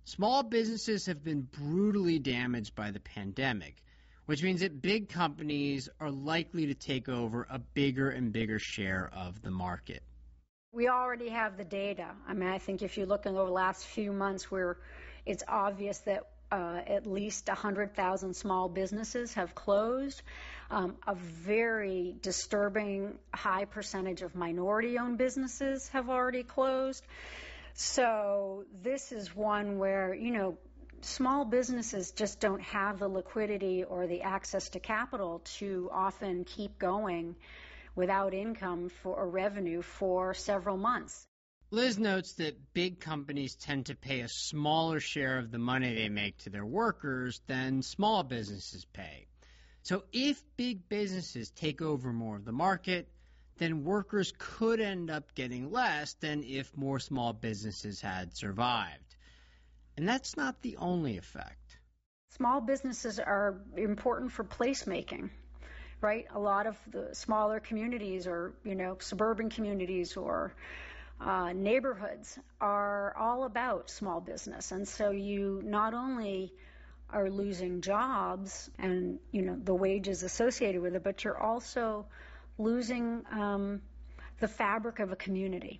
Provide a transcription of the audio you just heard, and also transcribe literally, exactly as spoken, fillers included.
Small businesses have been brutally damaged by the pandemic, which means that big companies are likely to take over a bigger and bigger share of the market. We already have the data. I mean, I think if you look over the last few months where it's obvious that uh, at least one hundred thousand small businesses have closed, um, a very disturbing high percentage of minority-owned businesses have already closed. So this is one where, you know, small businesses just don't have the liquidity or the access to capital to often keep going without income for or revenue for several months. Liz notes that big companies tend to pay a smaller share of the money they make to their workers than small businesses pay. So if big businesses take over more of the market, then workers could end up getting less than if more small businesses had survived. And that's not the only effect. Small businesses are important for placemaking. Right? A lot of the smaller communities or, you know, suburban communities or uh, neighborhoods are all about small business. And so you not only are losing jobs and, you know, the wages associated with it, but you're also losing um, the fabric of a community.